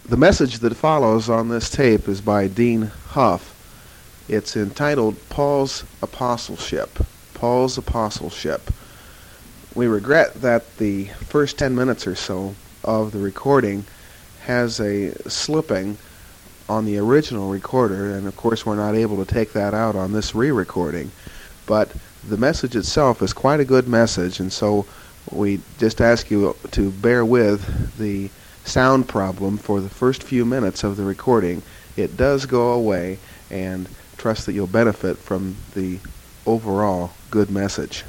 The message that follows on this tape is by Dean Huff. It's entitled Paul's Apostleship. Paul's Apostleship. We regret that the first 10 minutes or so of the recording has a slipping on the original recorder, and of course we're not able to take that out on this re-recording. But the message itself is quite a good message, and so we just ask you to bear with the sound problem for the first few minutes of the recording. It does go away, and trust that you'll benefit from the overall good message.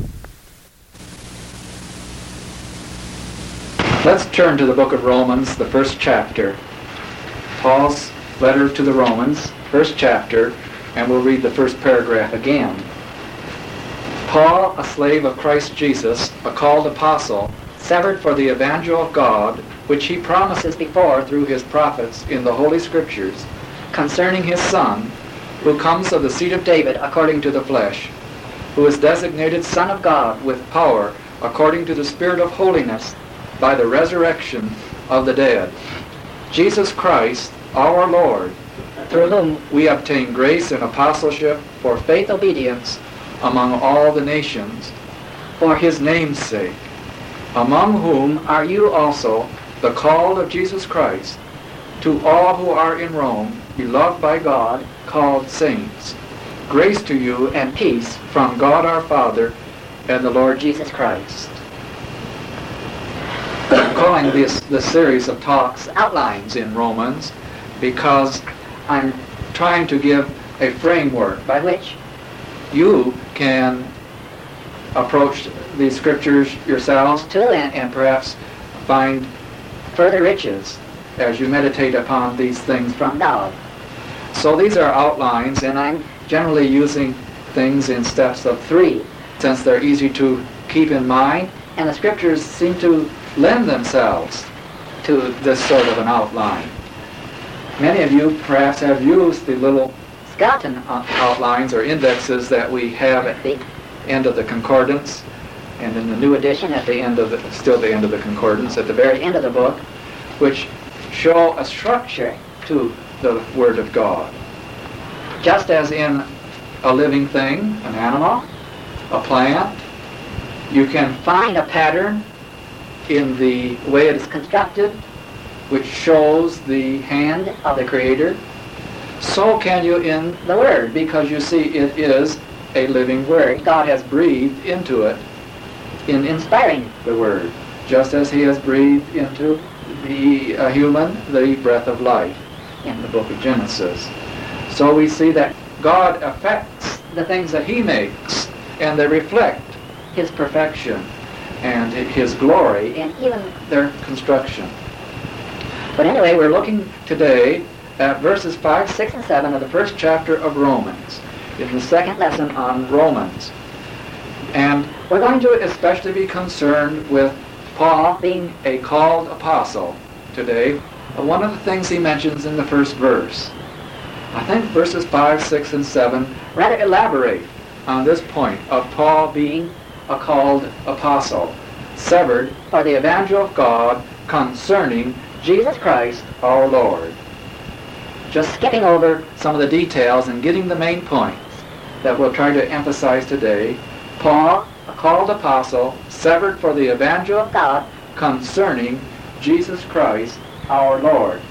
Let's turn to the book of Romans, the first chapter. Paul's letter to the Romans, first chapter, and we'll read the first paragraph again. Paul, a slave of Christ Jesus, a called apostle, severed for the evangel of God, which he promises before through his prophets in the Holy Scriptures, concerning his Son, who comes of the seed of David according to the flesh, who is designated Son of God with power according to the Spirit of holiness by the resurrection of the dead, Jesus Christ, our Lord, through whom we obtain grace and apostleship for faith obedience among all the nations, for his name's sake, among whom are you also, the called of Jesus Christ, to all who are in Rome, beloved by God, called saints. Grace to you and peace from God our Father and the Lord Jesus Christ. I'm calling this series of talks outlines in Romans because I'm trying to give a framework by which you can approach these scriptures yourselves and perhaps find further riches as you meditate upon these things from God. So these are outlines, and I'm generally using things in steps of 3 since they're easy to keep in mind, and the scriptures seem to lend themselves to this sort of an outline. Many of you perhaps have used the little Scotten outlines or indexes that we have at the end of the concordance, and in the new edition at the end of the end of the concordance, at the very end of the book, which show a structure to the Word of God. Just as in a living thing, an animal, a plant, you can find a pattern in the way it is constructed, which shows the hand of the Creator. So can you in the Word, because you see it is a living Word. God has breathed into it in inspiring the Word, just as he has breathed into the human the breath of life in the book of Genesis. So we see that God affects the things that he makes, and they reflect his perfection and his glory in even their construction. But anyway, we're looking today at verses 5, 6, and 7 of the first chapter of Romans, in the second lesson on Romans. And we're going to especially be concerned with Paul being a called apostle today. One of the things he mentions in the first verse, I think verses 5, 6, and 7 rather elaborate on this point of Paul being a called apostle, severed for the evangel of God concerning Jesus Christ our Lord. Just skipping over some of the details and getting the main points that we'll try to emphasize today. Paul, a called apostle, severed for the evangel of God concerning Jesus Christ our Lord.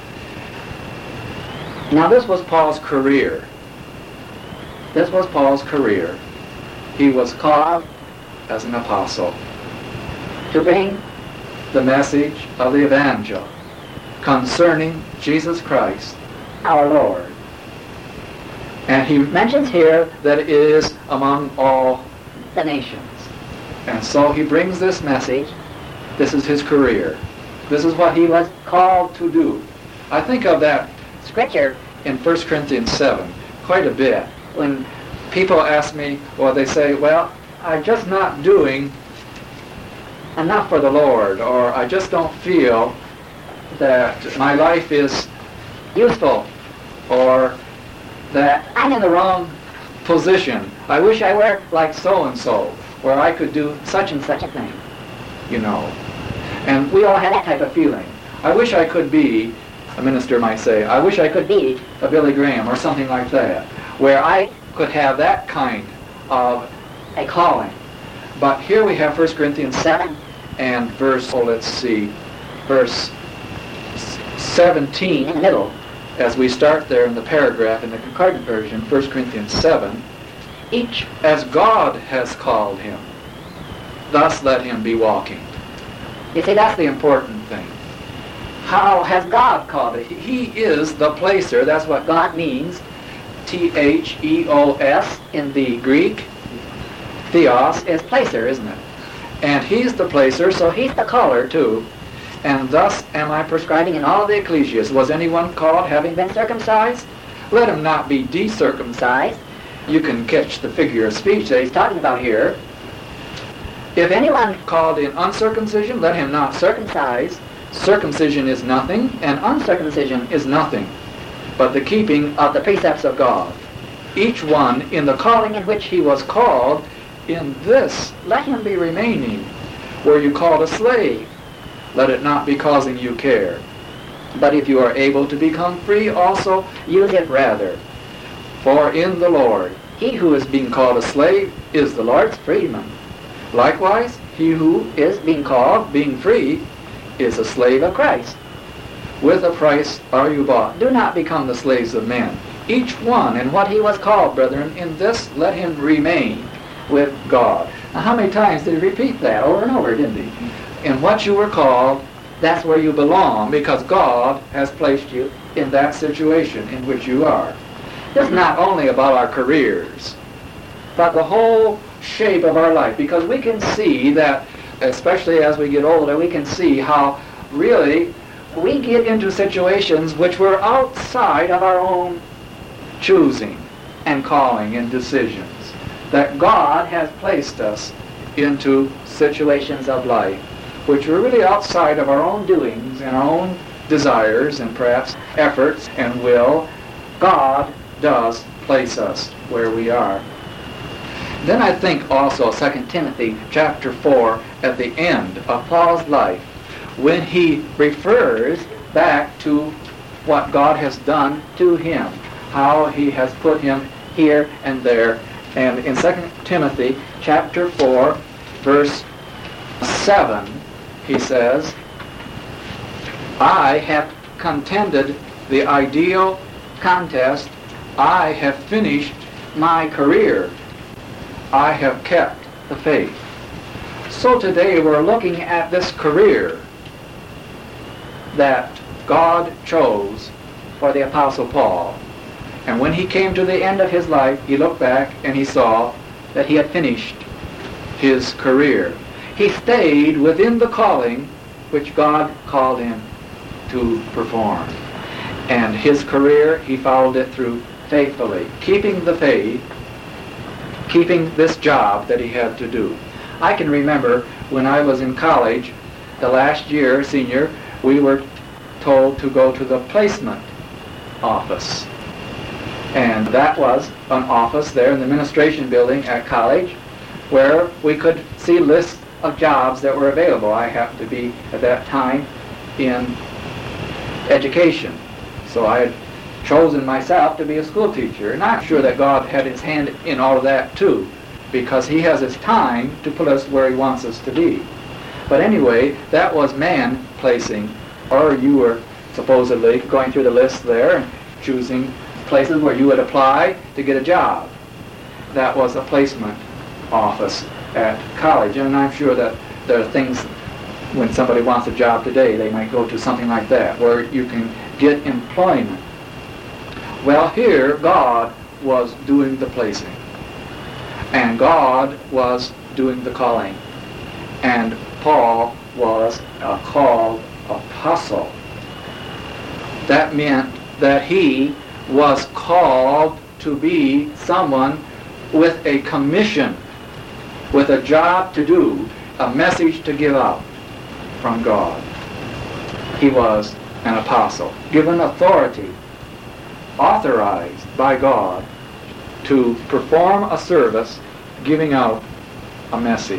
Now this was Paul's career. This was Paul's career. He was called as an apostle to bring the message of the evangel concerning Jesus Christ our Lord. And he mentions here that it is among all the nations. And so he brings this message. This is his career. This is what he was called to do. I think of that scripture in 1 Corinthians 7 quite a bit. When people ask me, or they say, well, I'm just not doing enough for the Lord, or I just don't feel that my life is useful, or that I'm in the wrong position. I wish I were like so-and-so, where I could do such and such a thing, you know. And we all have that type of feeling. I wish I could be a minister might say, I wish I could be a Billy Graham or something like that, where I could have that kind of a calling. But here we have 1 Corinthians 7 and verse 17 in the middle. As we start there in the paragraph in the Concordant version, 1 Corinthians 7, each as God has called him, thus let him be walking. You see, that's the important thing. How has God called it? He is the placer. That's what God means. Theos in the Greek. Theos is placer, isn't it? And he's the placer, so he's the caller too. And thus am I prescribing in all the ecclesias. Was anyone called having been circumcised? Let him not be decircumcised. You can catch the figure of speech that he's talking about here. If anyone called in uncircumcision, let him not circumcise. Circumcision is nothing, and uncircumcision is nothing, but the keeping of the precepts of God. Each one in the calling in which he was called, in this let him be remaining. Were you called a slave? Let it not be causing you care. But if you are able to become free also, use it rather. For in the Lord, he who is being called a slave is the Lord's freedman. Likewise, he who is being called, being free, is a slave of Christ. With a price are you bought. Do not become the slaves of men. Each one in what he was called, brethren, in this let him remain with God. Now, how many times did he repeat that? Over and over, didn't he? In what you were called, that's where you belong, because God has placed you in that situation in which you are. It's not only about our careers, but the whole shape of our life, because we can see that, especially as we get older, we can see how really we get into situations which were outside of our own choosing and calling and decisions, that God has placed us into situations of life which were really outside of our own doings and our own desires and perhaps efforts and will. God does place us where we are. Then I think also 2 Timothy chapter 4 at the end of Paul's life, when he refers back to what God has done to him, how he has put him here and there. And in 2 Timothy chapter 4 verse 7, he says, I have contended the ideal contest. I have finished my career. I have kept the faith. So today we're looking at this career that God chose for the Apostle Paul. And when he came to the end of his life, he looked back and he saw that he had finished his career. He stayed within the calling which God called him to perform. And his career, he followed it through faithfully, keeping the faith, keeping this job that he had to do. I can remember when I was in college, the last year, senior, we were told to go to the placement office. And that was an office there in the administration building at college where we could see lists of jobs that were available. I happened to be at that time in education. So I had chosen myself to be a school teacher. And I'm sure that God had his hand in all of that too, because he has his time to put us where he wants us to be. But anyway, that was man placing, or you were supposedly going through the list there and choosing places where you would apply to get a job. That was a placement office at college. And I'm sure that there are things, when somebody wants a job today, they might go to something like that, where you can get employment. Well, here, God was doing the placing. And God was doing the calling. And Paul was a called apostle. That meant that he was called to be someone with a commission, with a job to do, a message to give out from God. He was an apostle, given authority, authorized by God to perform a service, giving out a message.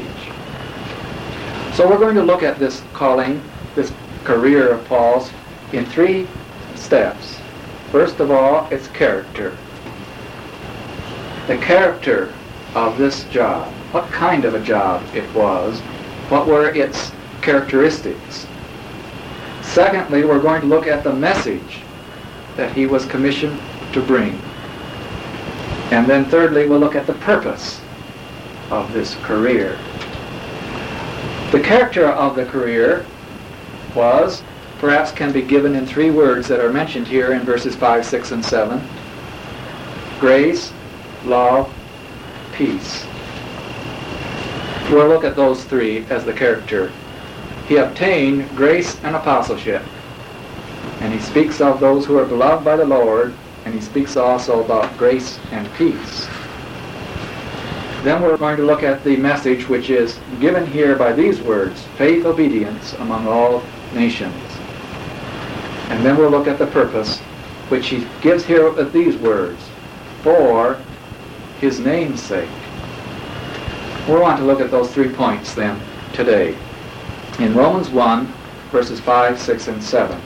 So we're going to look at this calling, this career of Paul's, in three steps. First of all, its character. The character of this job. What kind of a job it was. What were its characteristics. Secondly, we're going to look at the message that he was commissioned to bring. And then thirdly, we'll look at the purpose of this career. The character of the career was, perhaps can be given in 3 words that are mentioned here in verses 5, 6, and 7. Grace, love, peace. We'll look at those 3 as the character. He obtained grace and apostleship. And he speaks of those who are beloved by the Lord, and he speaks also about grace and peace. Then we're going to look at the message which is given here by these words, faith, obedience among all nations. And then we'll look at the purpose which he gives here with these words, for his name's sake. We want to look at those 3 points then today. In Romans 1, verses 5, 6, and 7.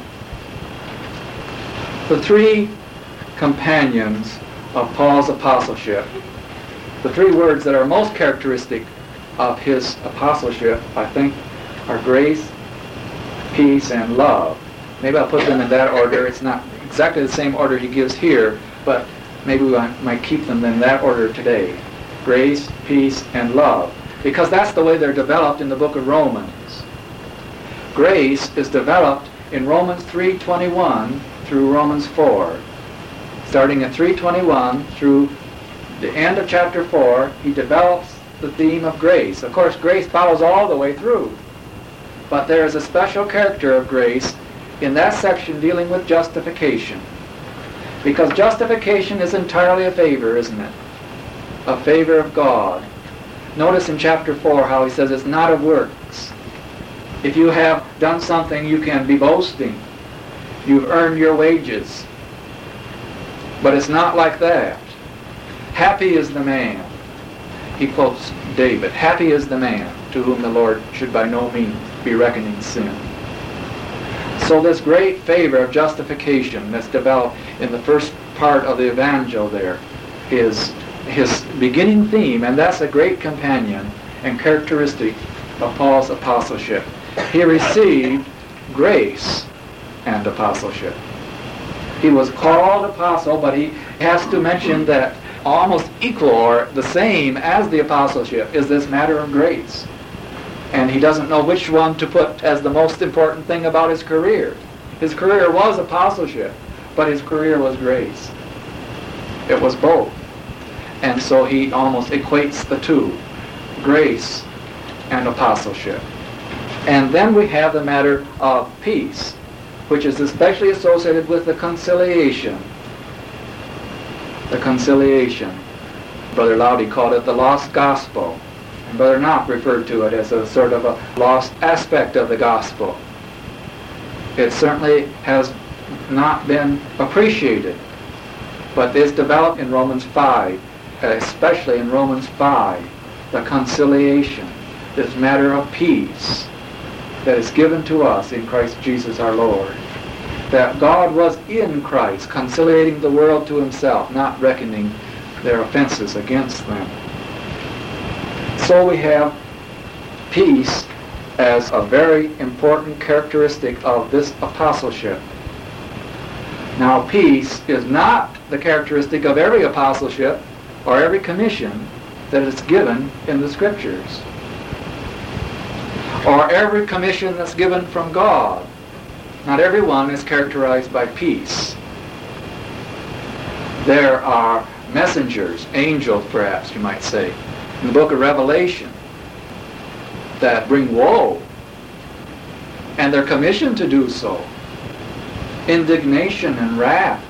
The 3 companions of Paul's apostleship, the 3 words that are most characteristic of his apostleship, I think, are grace, peace, and love. Maybe I'll put them in that order. It's not exactly the same order he gives here, but maybe we might keep them in that order today. Grace, peace, and love. Because that's the way they're developed in the book of Romans. Grace is developed in Romans 3:21 through Romans 4. Starting at 3:21 through the end of chapter 4, he develops the theme of grace. Of course, grace follows all the way through. But there is a special character of grace in that section dealing with justification. Because justification is entirely a favor, isn't it? A favor of God. Notice in chapter 4 how he says it's not of works. If you have done something, you can be boasting. You've earned your wages. But it's not like that. Happy is the man. He quotes David. Happy is the man to whom the Lord should by no means be reckoning sin. So this great favor of justification that's developed in the first part of the evangel there is his beginning theme, and that's a great companion and characteristic of Paul's apostleship. He received grace and apostleship. He was called apostle, but he has to mention that almost equal or the same as the apostleship is this matter of grace. And he doesn't know which one to put as the most important thing about his career. His career was apostleship, but his career was grace. It was both. And so he almost equates the two, grace and apostleship. And then we have the matter of peace, which is especially associated with the conciliation. The conciliation. Brother Laudy called it the lost gospel. And Brother Knopp referred to it as a sort of a lost aspect of the gospel. It certainly has not been appreciated, but is developed in Romans 5, especially in Romans 5, the conciliation, this matter of peace that is given to us in Christ Jesus our Lord. That God was in Christ, conciliating the world to himself, not reckoning their offenses against them. So we have peace as a very important characteristic of this apostleship. Now, peace is not the characteristic of every apostleship or every commission that is given in the Scriptures, or every commission that's given from God. Not every one is characterized by peace. There are messengers, angels perhaps you might say, in the book of Revelation that bring woe, and they're commissioned to do so. Indignation and wrath.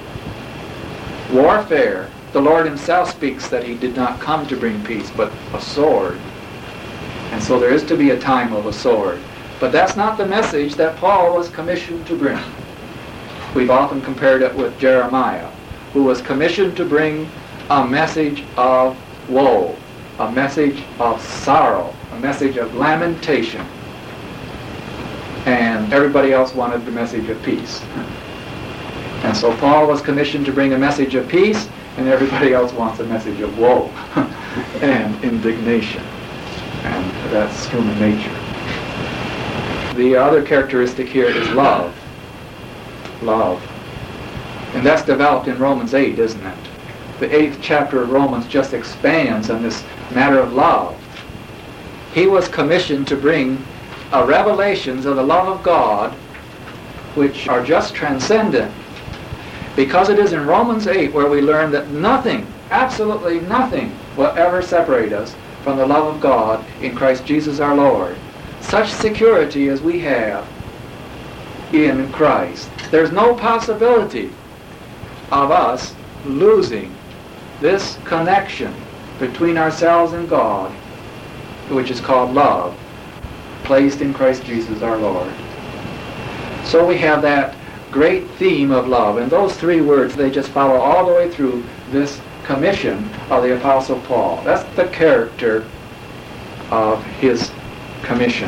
Warfare. The Lord himself speaks that he did not come to bring peace, but a sword. And so there is to be a time of a sword. But that's not the message that Paul was commissioned to bring. We've often compared it with Jeremiah, who was commissioned to bring a message of woe, a message of sorrow, a message of lamentation. And everybody else wanted the message of peace. And so Paul was commissioned to bring a message of peace, and everybody else wants a message of woe and indignation. And that's human nature. The other characteristic here is love. Love. And that's developed in Romans 8, isn't it? The 8th chapter of Romans just expands on this matter of love. He was commissioned to bring revelations of the love of God, which are just transcendent. Because it is in Romans 8 where we learn that nothing, absolutely nothing, will ever separate us from the love of God in Christ Jesus our Lord. Such security as we have in Christ. There's no possibility of us losing this connection between ourselves and God, which is called love, placed in Christ Jesus our Lord. So we have that great theme of love, and those three words, they just follow all the way through this commission of the Apostle Paul. That's the character of his commission.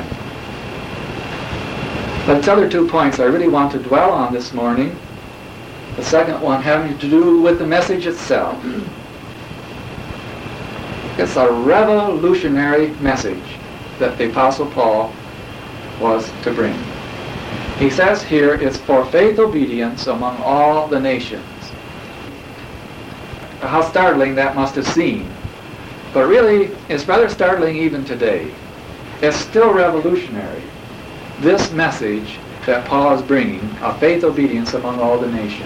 But it's other 2 points I really want to dwell on this morning. The second one having to do with the message itself. It's a revolutionary message that the Apostle Paul was to bring. He says here, it's for faith obedience among all the nations. How startling that must have seemed. But really, it's rather startling even today. It's still revolutionary. This message that Paul is bringing of faith obedience among all the nations.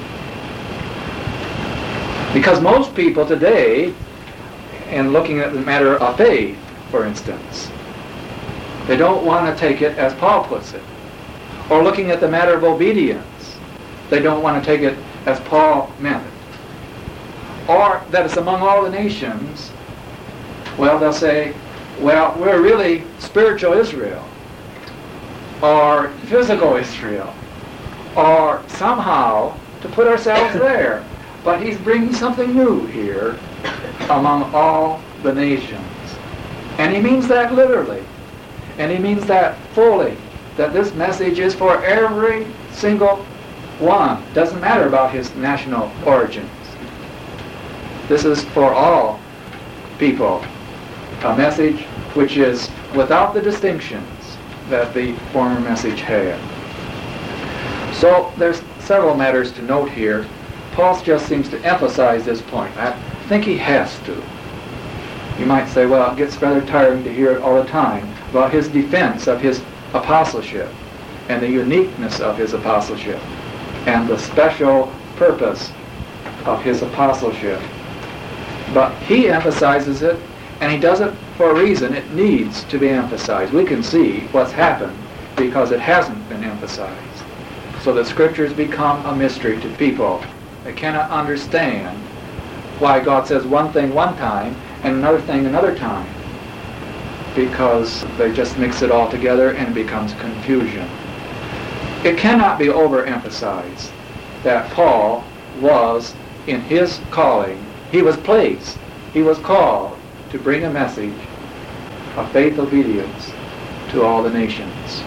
Because most people today, in looking at the matter of faith, for instance, they don't want to take it as Paul puts it. Or looking at the matter of obedience, they don't want to take it as Paul meant it. Or that it's among all the nations, well, they'll say, well, we're really spiritual Israel, or physical Israel, or somehow to put ourselves there. But he's bringing something new here among all the nations. And he means that literally. And he means that fully, that this message is for every single one. Doesn't matter about his national origins. This is for all people. A message which is without the distinctions that the former message had. So there's several matters to note here. Paul just seems to emphasize this point. I think he has to. You might say, well, it gets rather tiring to hear it all the time about his defense of his apostleship and the uniqueness of his apostleship and the special purpose of his apostleship. But he emphasizes it, and he does it for a reason. It needs to be emphasized. We can see what's happened because it hasn't been emphasized. So the Scriptures become a mystery to people. They cannot understand why God says one thing one time and another thing another time, because they just mix it all together and it becomes confusion. It cannot be overemphasized that Paul was in his calling. He was placed, he was called to bring a message of faith obedience to all the nations.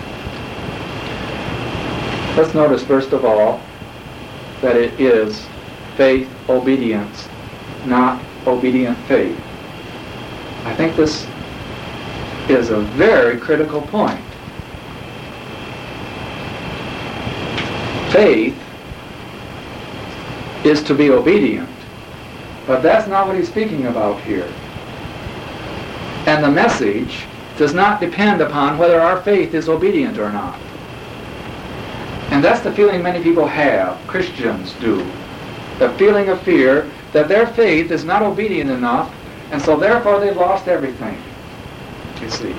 Let's notice first of all that it is faith obedience, not obedient faith. I think this is a very critical point. Faith is to be obedient, but that's not what he's speaking about here. And the message does not depend upon whether our faith is obedient or not. And that's the feeling many people have, Christians do. The feeling of fear that their faith is not obedient enough, and so therefore they've lost everything, you see.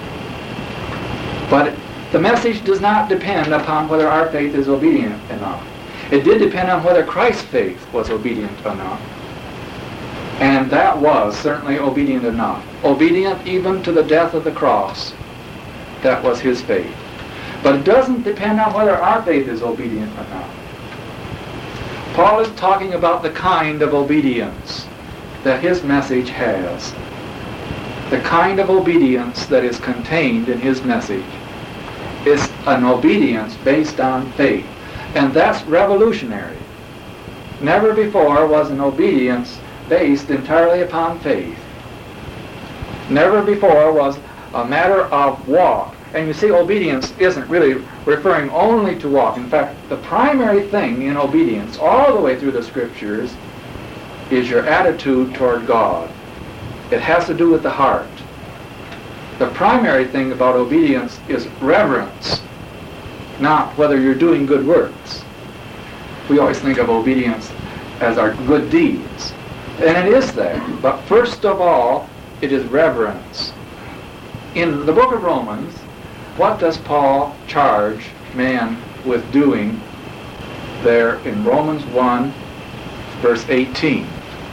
But the message does not depend upon whether our faith is obedient enough. It did depend on whether Christ's faith was obedient enough. And that was certainly obedient enough. Obedient even to the death of the cross. That was his faith. But it doesn't depend on whether our faith is obedient enough. Paul is talking about the kind of obedience that his message has. The kind of obedience that is contained in his message is an obedience based on faith. And that's revolutionary. Never before was an obedience based entirely upon faith. Never before was a matter of walk. And you see, obedience isn't really referring only to walk. In fact, the primary thing in obedience, all the way through the Scriptures, is your attitude toward God. It has to do with the heart. The primary thing about obedience is reverence, not whether you're doing good works. We always think of obedience as our good deeds, and it is that. But first of all, it is reverence. In the book of Romans, what does Paul charge man with doing there in Romans 1, verse 18?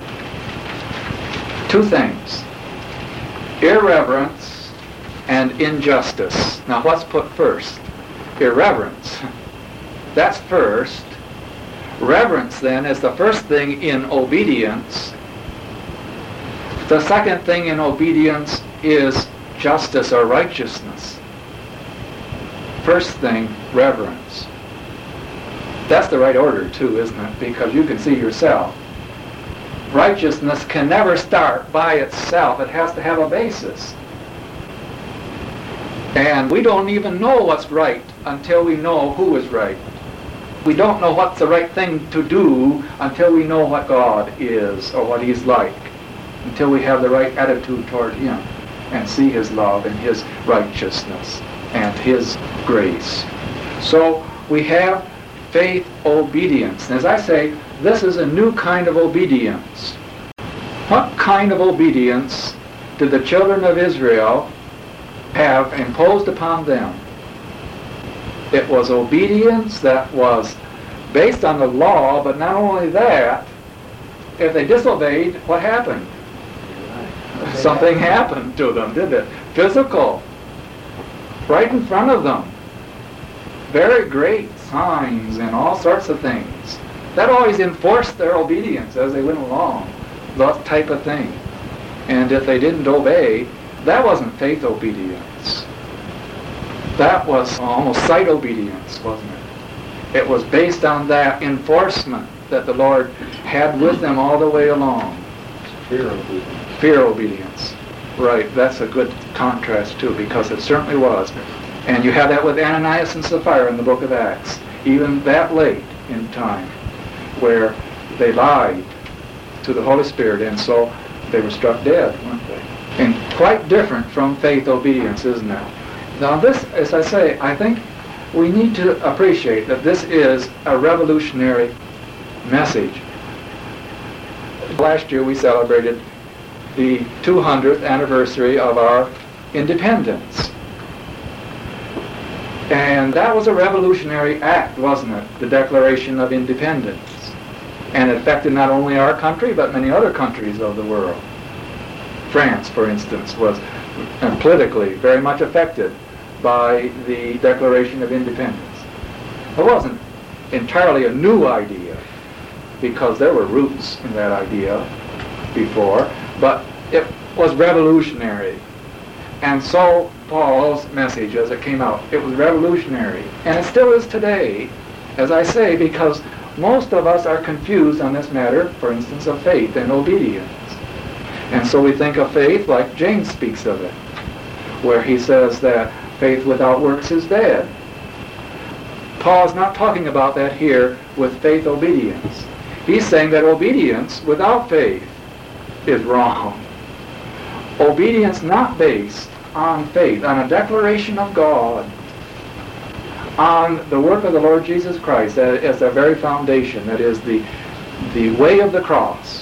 Two things: irreverence and injustice. Now what's put first? Irreverence. That's first. Reverence then is the first thing in obedience. The second thing in obedience is justice or righteousness. First thing, reverence. That's the right order too, isn't it? Because you can see yourself. Righteousness can never start by itself. It has to have a basis. And we don't even know what's right until we know who is right. We don't know what's the right thing to do until we know what God is or what He's like. Until we have the right attitude toward Him and see His love and His righteousness and His grace. So we have faith obedience. And as I say, this is a new kind of obedience. What kind of obedience did the children of Israel have imposed upon them? It was obedience that was based on the law, but not only that, if they disobeyed, what happened? Something happened to them, did it? Physical. Right in front of them. Very great signs and all sorts of things. That always enforced their obedience as they went along. That type of thing. And if they didn't obey, that wasn't faith obedience. That was almost sight obedience, wasn't it? It was based on that enforcement that the Lord had with them all the way along. Fear obedience. Fear obedience. Right, that's a good contrast too, because it certainly was. And you have that with Ananias and Sapphira in the book of Acts, even that late in time, where they lied to the Holy Spirit, and so they were struck dead, weren't they? And quite different from faith obedience, isn't it? Now this, as I say, I think we need to appreciate that this is a revolutionary message. Last year we celebrated the 200th anniversary of our independence. And that was a revolutionary act, wasn't it? The Declaration of Independence. And it affected not only our country, but many other countries of the world. France, for instance, was politically very much affected by the Declaration of Independence. It wasn't entirely a new idea, because there were roots in that idea before, but it was revolutionary. And so Paul's message, as it came out, it was revolutionary. And it still is today, as I say, because most of us are confused on this matter, for instance, of faith and obedience. And so we think of faith like James speaks of it, where he says that faith without works is dead. Paul's not talking about that here with faith obedience. He's saying that obedience without faith is wrong. Obedience not based on faith, on a declaration of God, on the work of the Lord Jesus Christ as the very foundation, that is the way of the cross.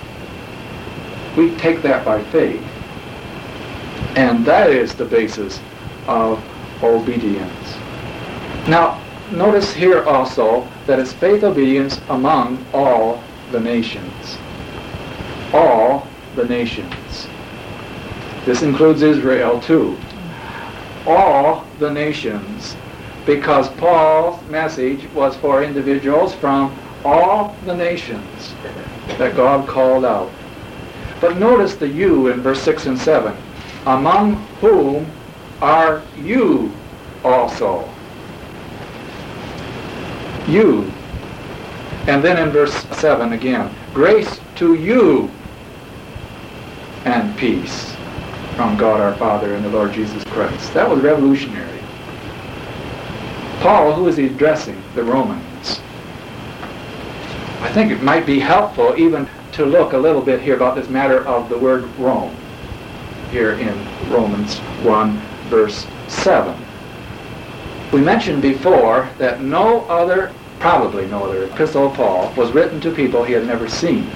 We take that by faith. And that is the basis of obedience. Now, notice here also that it's faith obedience among all the nations. All the nations. This includes Israel too. All the nations, because Paul's message was for individuals from all the nations that God called out. But notice the you in verse 6 and 7. Among whom are you also? you. And then in verse 7 again, grace to you and peace from God our Father and the Lord Jesus Christ. That was revolutionary. Paul, who is he addressing? The Romans. I think it might be helpful even to look a little bit here about this matter of the word Rome, here in Romans 1, verse 7. We mentioned before that probably no other epistle of Paul was written to people he had never seen.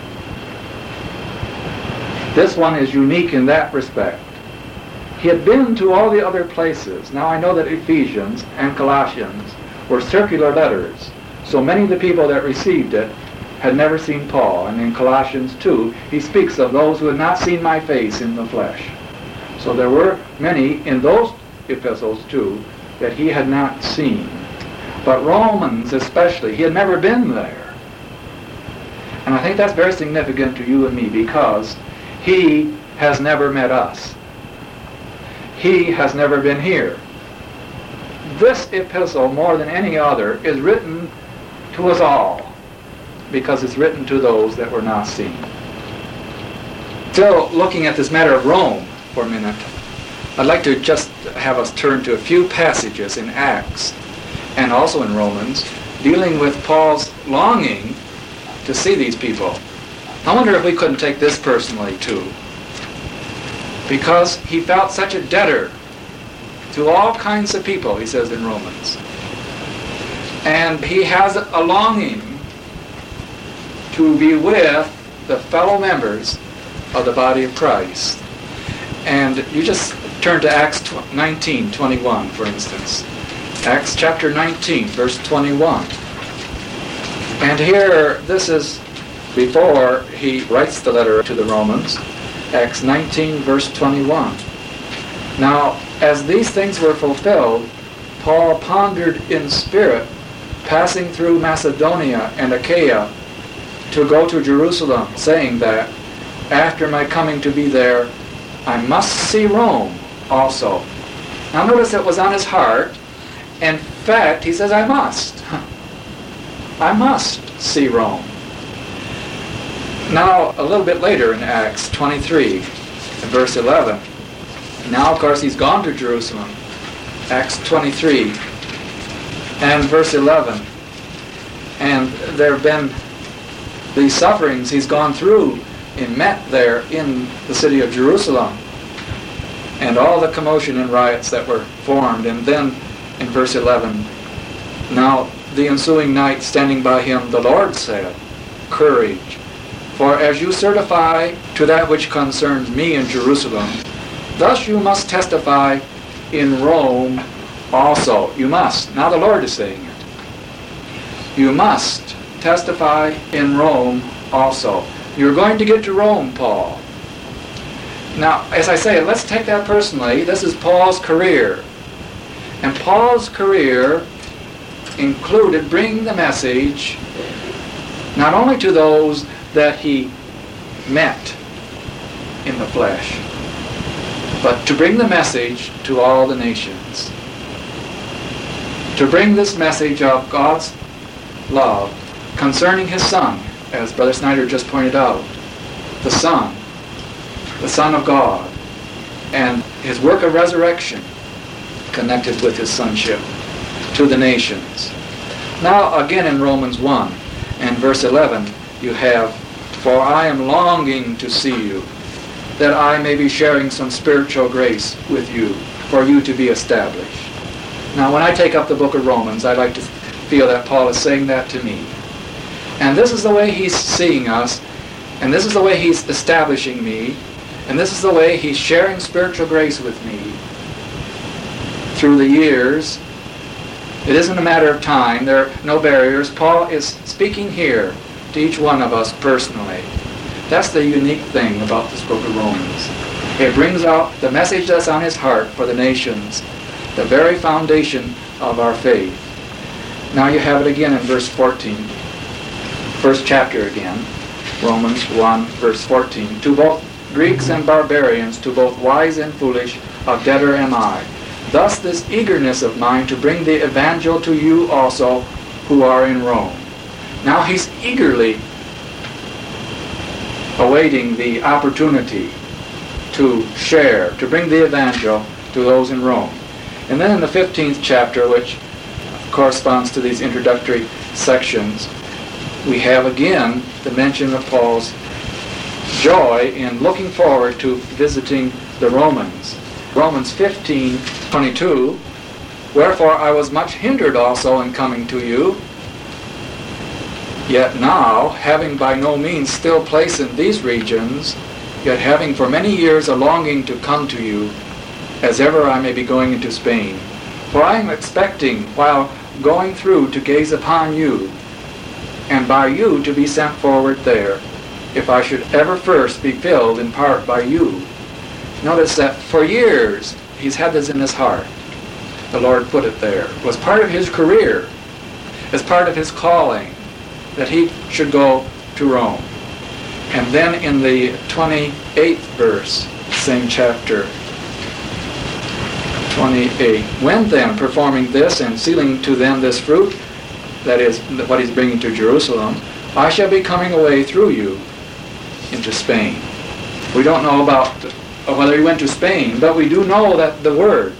This one is unique in that respect. He had been to all the other places. Now I know that Ephesians and Colossians were circular letters, so many of the people that received it had never seen Paul. And in Colossians 2, he speaks of those who had not seen my face in the flesh. So there were many in those epistles too that he had not seen. But Romans especially, he had never been there. And I think that's very significant to you and me because he has never met us. He has never been here. This epistle, more than any other, is written to us all because it's written to those that were not seen. Still looking at this matter of Rome for a minute, I'd like to just have us turn to a few passages in Acts and also in Romans dealing with Paul's longing to see these people. I wonder if we couldn't take this personally too, because he felt such a debtor to all kinds of people, he says in Romans. And he has a longing to be with the fellow members of the body of Christ. And you just turn to Acts 19:21, for instance. Acts chapter 19, verse 21. And here, this is before he writes the letter to the Romans. Acts 19, verse 21. Now, as these things were fulfilled, Paul pondered in spirit, passing through Macedonia and Achaia, to go to Jerusalem, saying that, after my coming to be there, I must see Rome also. Now notice it was on his heart. In fact, he says, I must. I must see Rome. Now, a little bit later in Acts 23, verse 11. Now, of course, he's gone to Jerusalem. Acts 23 and verse 11. And there have been these sufferings he's gone through and met there in the city of Jerusalem. And all the commotion and riots that were formed. And then in verse 11, now the ensuing night standing by him, the Lord said, courage, for as you certify to that which concerns me in Jerusalem, thus you must testify in Rome also. You must. Now the Lord is saying it. You must testify in Rome also. You're going to get to Rome, Paul. Now, as I say, let's take that personally. This is Paul's career. And Paul's career included bringing the message not only to those that he met in the flesh, but to bring the message to all the nations. To bring this message of God's love concerning his Son, as Brother Snyder just pointed out, the Son of God, and his work of resurrection connected with his sonship to the nations. Now again in Romans 1 and verse 11 you have, for I am longing to see you, that I may be sharing some spiritual grace with you, for you to be established. Now when I take up the book of Romans, I like to feel that Paul is saying that to me. And this is the way he's seeing us, and this is the way he's establishing me, and this is the way he's sharing spiritual grace with me through the years. It isn't a matter of time. There are no barriers. Paul is speaking here to each one of us personally. That's the unique thing about this book of Romans. It brings out the message that's on his heart for the nations, the very foundation of our faith. Now you have it again in verse 14. First chapter again. Romans 1, verse 14. To both Greeks and barbarians, to both wise and foolish, a debtor am I. Thus this eagerness of mine to bring the evangel to you also, who are in Rome. Now he's eagerly awaiting the opportunity to share, to bring the evangel to those in Rome. And then in the 15th chapter, which corresponds to these introductory sections, we have again the mention of Paul's joy in looking forward to visiting the Romans. Romans 15:22, wherefore I was much hindered also in coming to you, yet now, having by no means still place in these regions, yet having for many years a longing to come to you, as ever I may be going into Spain. For I am expecting, while going through, to gaze upon you, and by you to be sent forward there, if I should ever first be filled in part by you. Notice that for years he's had this in his heart. The Lord put it there. It was part of his career, as part of his calling, that he should go to Rome. And then in the 28th verse, same chapter, 28, when then, performing this and sealing to them this fruit, that is what he's bringing to Jerusalem, I shall be coming away through you into Spain. We don't know about whether he went to Spain, but we do know that the word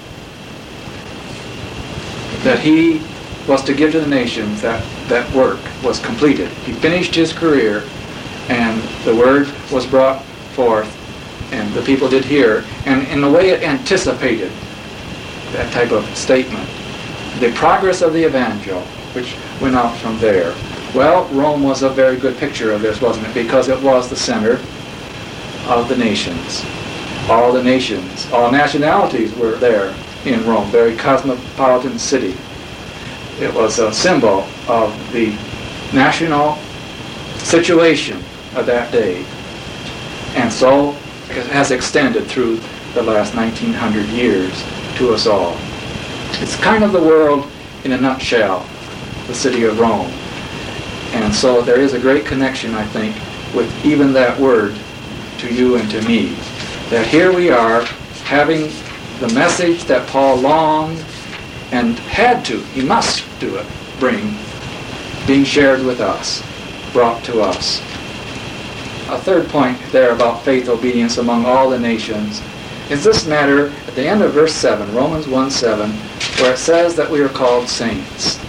that he was to give to the nations, that work was completed. He finished his career, and the word was brought forth, and the people did hear, and in a way it anticipated that type of statement. The progress of the evangel, which went out from there. Well, Rome was a very good picture of this, wasn't it? Because it was the center of the nations. All the nations, all nationalities were there in Rome, very cosmopolitan city. It was a symbol of the national situation of that day. And so it has extended through the last 1900 years to us all. It's kind of the world in a nutshell, the city of Rome. And so there is a great connection, I think, with even that word to you and to me. That here we are having the message that Paul longed and had to, he must do it, being shared with us, brought to us. A third point there about faith, obedience among all the nations is this matter at the end of verse 7, Romans 1:7, where it says that we are called saints.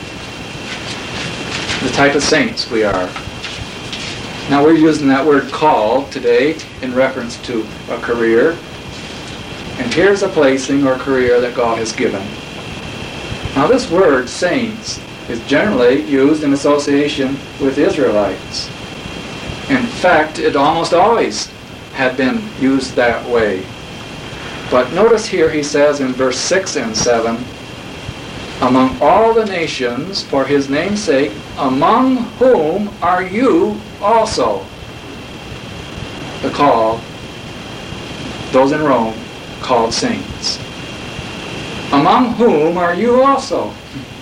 The type of saints we are. Now we're using that word called today in reference to a career. And here's a placing or career that God has given. Now this word, saints, is generally used in association with Israelites. In fact, it almost always had been used that way. But notice here he says in verse 6 and 7, among all the nations, for his name's sake, among whom are you also. The called, those in Rome, called saints. Among whom are you also.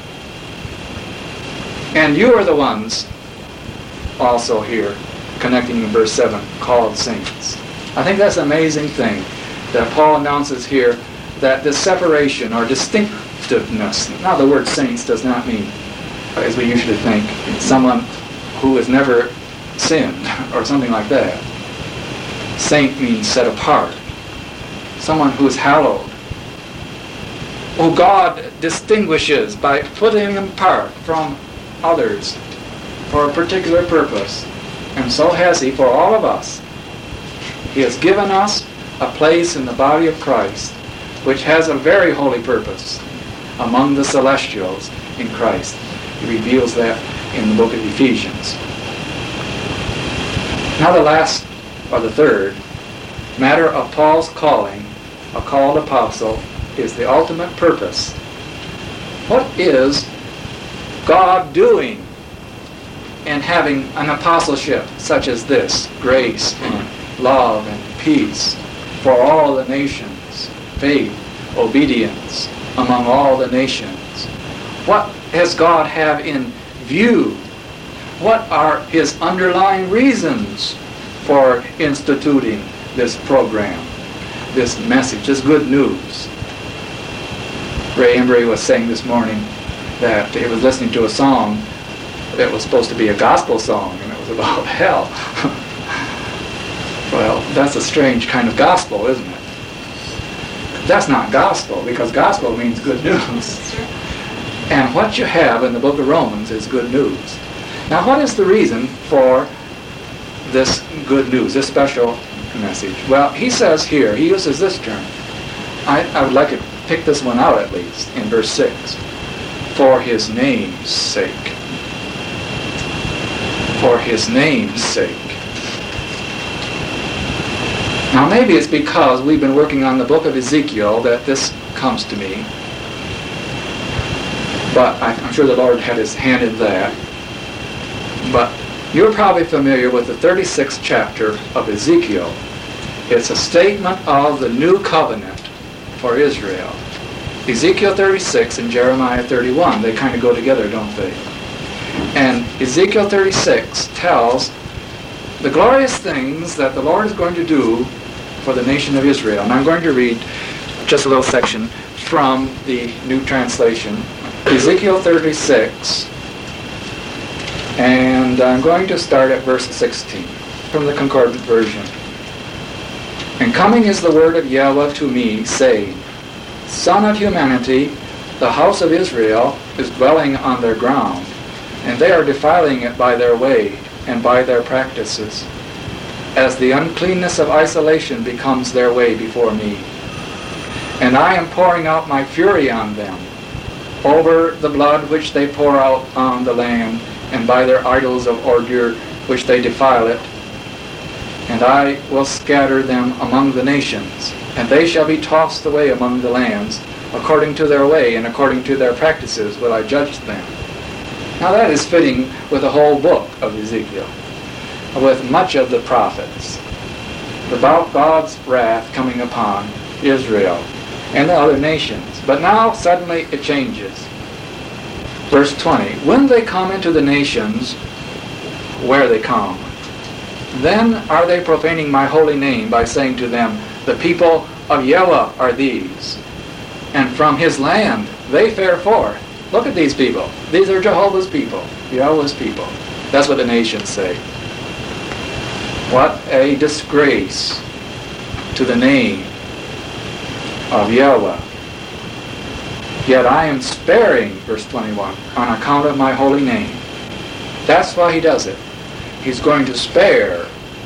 And you are the ones also here, connecting in verse 7, called saints. I think that's an amazing thing that Paul announces here, that this separation or distinctiveness. Now the word saints does not mean, as we usually think, someone who has never sinned or something like that. Saint means set apart. Someone who is hallowed. Who God distinguishes by putting him apart from others for a particular purpose. And so has he for all of us. He has given us a place in the body of Christ, which has a very holy purpose among the celestials in Christ. He reveals that in the book of Ephesians. Now the last, or the third, matter of Paul's calling, a called apostle, is the ultimate purpose. What is God doing in having an apostleship such as this? Grace and love and peace for all the nations, faith, obedience among all the nations. What does God have in view? What are his underlying reasons for instituting this program, this message, this good news? Ray Embry was saying this morning that he was listening to a song that was supposed to be a gospel song, and it was about hell. Well, that's a strange kind of gospel, isn't it? That's not gospel, because gospel means good news. And what you have in the book of Romans is good news. Now, what is the reason for this good news, this special message? Well, he says here, he uses this term. I would like to pick this one out at least, in verse 6. For his name's sake. For his name's sake. Now, maybe it's because we've been working on the book of Ezekiel that this comes to me. But I'm sure the Lord had his hand in that. But you're probably familiar with the 36th chapter of Ezekiel. It's a statement of the new covenant for Israel. Ezekiel 36 and Jeremiah 31, they kind of go together, don't they? And Ezekiel 36 tells the glorious things that the Lord is going to do for the nation of Israel. And I'm going to read just a little section from the New Translation. Ezekiel 36, and I'm going to start at verse 16 from the Concordant Version. And coming is the word of Yahweh to me, saying, Son of humanity, the house of Israel is dwelling on their ground, and they are defiling it by their way and by their practices, as the uncleanness of isolation becomes their way before me. And I am pouring out my fury on them, over the blood which they pour out on the land, and by their idols of ordure which they defile it. And I will scatter them among the nations, and they shall be tossed away among the lands. According to their way and according to their practices will I judge them. Now that is fitting with the whole book of Ezekiel, with much of the prophets, about God's wrath coming upon Israel and the other nations. But now suddenly it changes. Verse 20, when they come into the nations where they come, then are they profaning my holy name by saying to them, the people of Yahweh are these, and from his land they fare forth. Look at these people. These are Jehovah's people, Yahweh's people. That's what the nations say. What a disgrace to the name of Yahweh. Yet I am sparing, verse 21, on account of my holy name. That's why he does it. He's going to spare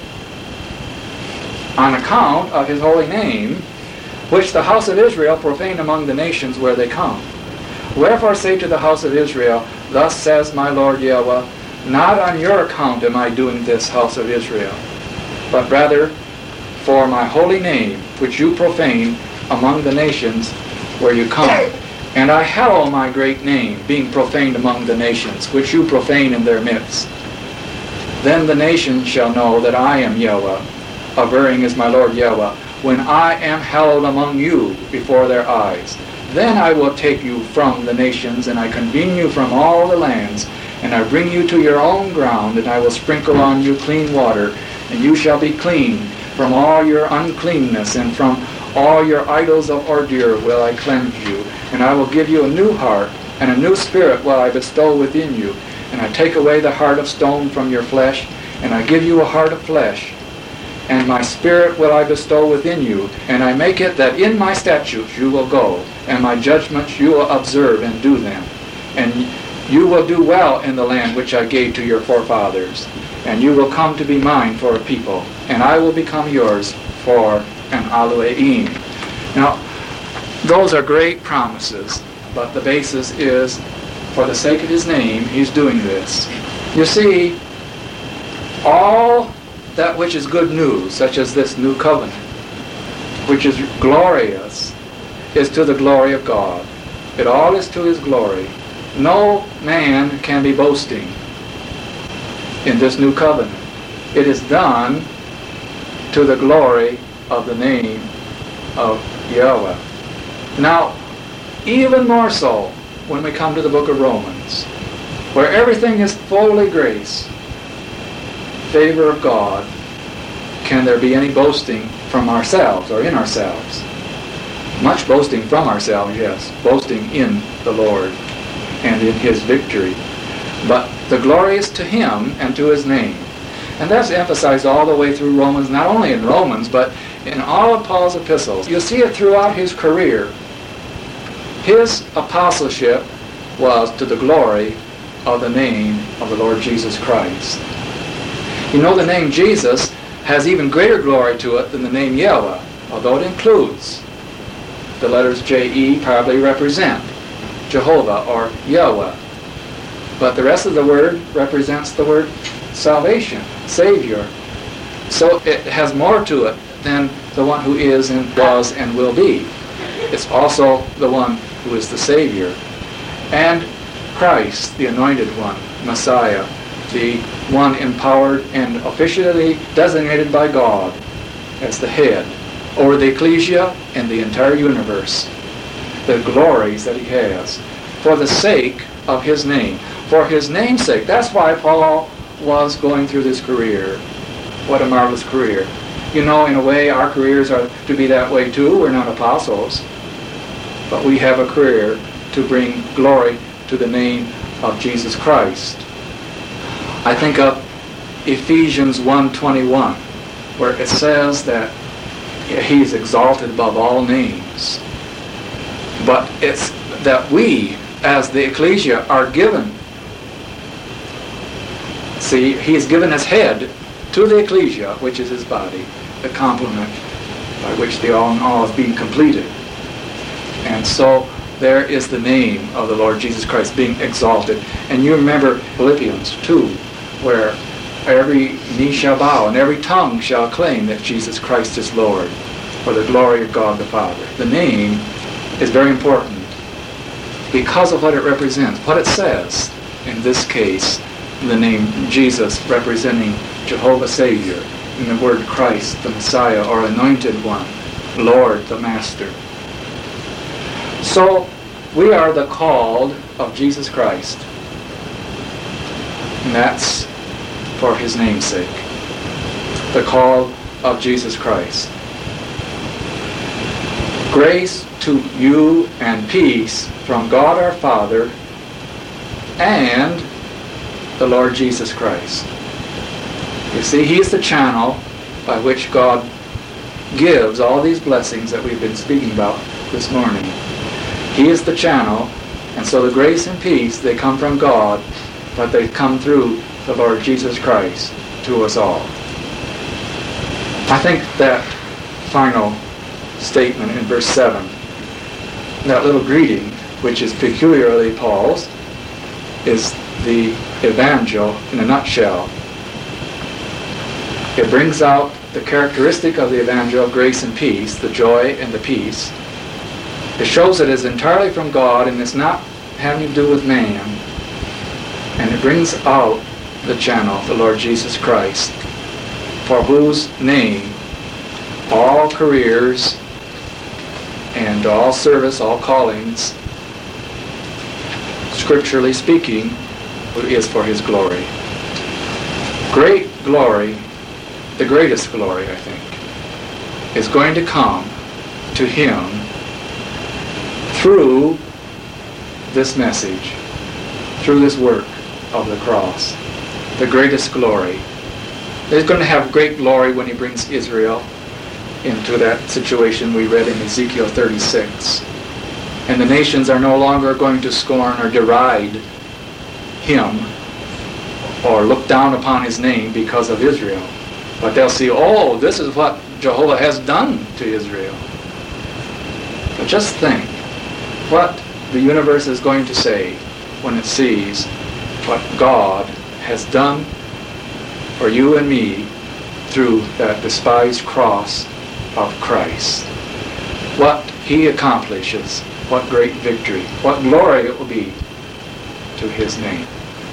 on account of his holy name, which the house of Israel profane among the nations where they come. Wherefore say to the house of Israel, thus says my Lord Yahweh, not on your account am I doing this, house of Israel, but rather for my holy name, which you profane among the nations where you come. And I hallow my great name, being profaned among the nations, which you profane in their midst. Then the nations shall know that I am Yahweh, averring as my Lord Yahweh, when I am hallowed among you before their eyes. Then I will take you from the nations, and I convene you from all the lands, and I bring you to your own ground, and I will sprinkle on you clean water, and you shall be clean from all your uncleanness, and from all your idols of ordure will I cleanse you. And I will give you a new heart, and a new spirit will I bestow within you. And I take away the heart of stone from your flesh, and I give you a heart of flesh. And my spirit will I bestow within you, and I make it that in my statutes you will go, and my judgments you will observe and do them. And you will do well in the land which I gave to your forefathers. And you will come to be mine for a people, and I will become yours for an Elohim. Now, those are great promises, but the basis is, for the sake of his name, he's doing this. You see, all that which is good news, such as this new covenant, which is glorious, is to the glory of God. It all is to his glory. No man can be boasting in this new covenant. It is done to the glory of the name of Yahweh. Now, even more so when we come to the book of Romans, where everything is fully grace, favor of God, can there be any boasting from ourselves or in ourselves? Much boasting from ourselves, yes. Boasting in the Lord. and in his victory. But the glory is to him and to his name. And that's emphasized all the way through Romans, not only in Romans, but in all of Paul's epistles. You'll see it throughout his career. His apostleship was to the glory of the name of the Lord Jesus Christ. You know, the name Jesus has even greater glory to it than the name Yahweh, although it includes the letters J-E probably represent Jehovah or Yahweh. But the rest of the word represents the word salvation, Savior. So it has more to it than the one who is and was and will be. It's also the one who is the Savior. And Christ, the Anointed One, Messiah, the one empowered and officially designated by God as the head over the ecclesia and the entire universe. The glories that he has for the sake of his name. For his name's sake. That's why Paul was going through this career. What a marvelous career. You know, in a way, our careers are to be that way too. We're not apostles. But we have a career to bring glory to the name of Jesus Christ. I think of Ephesians 1:21, where it says that he is exalted above all names. But it's that we, as the ecclesia, are given. See, he is given as head to the ecclesia, which is his body, the complement by which the all in all is being completed. And so there is the name of the Lord Jesus Christ being exalted. And you remember Philippians 2, where every knee shall bow and every tongue shall claim that Jesus Christ is Lord, for the glory of God the Father. The name is very important because of what it represents, what it says. In this case, the name Jesus representing Jehovah Savior, and the word Christ, the Messiah, or Anointed One, Lord, the Master. So, we are the called of Jesus Christ. And that's for his name's sake. The called of Jesus Christ. Grace to you and peace from God our Father and the Lord Jesus Christ. You see, he's the channel by which God gives all these blessings that we've been speaking about this morning. He is the channel, and so the grace and peace, they come from God, but they come through the Lord Jesus Christ to us all. I think that final statement in verse 7, that little greeting, which is peculiarly Paul's, is the evangel in a nutshell. It brings out the characteristic of the evangel, grace and peace, the joy and the peace. It shows it is entirely from God and it's not having to do with man. And it brings out the channel, the Lord Jesus Christ, for whose name all careers and all service, all callings, scripturally speaking, is for his glory. Great glory, the greatest glory, I think, is going to come to him through this message, through this work of the cross. The greatest glory. He's going to have great glory when he brings Israel into that situation we read in Ezekiel 36. And the nations are no longer going to scorn or deride him or look down upon his name because of Israel. But they'll see, oh, this is what Jehovah has done to Israel. But just think what the universe is going to say when it sees what God has done for you and me through that despised cross of Christ. What he accomplishes, what great victory, what glory it will be to his name.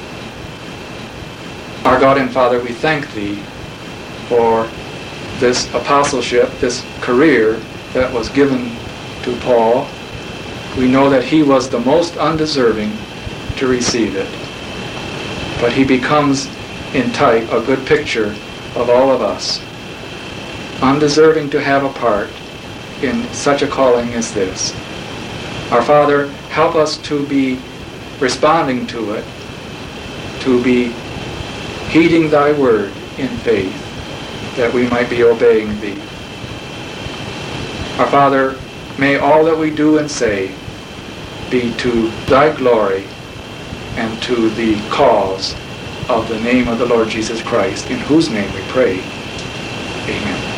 Our God and Father, we thank thee for this apostleship, this career that was given to Paul. We know that he was the most undeserving to receive it. But he becomes in type a good picture of all of us, undeserving to have a part in such a calling as this. Our Father, help us to be responding to it, to be heeding thy word in faith, that we might be obeying thee. Our Father, may all that we do and say be to thy glory and to the cause of the name of the Lord Jesus Christ, in whose name we pray. Amen.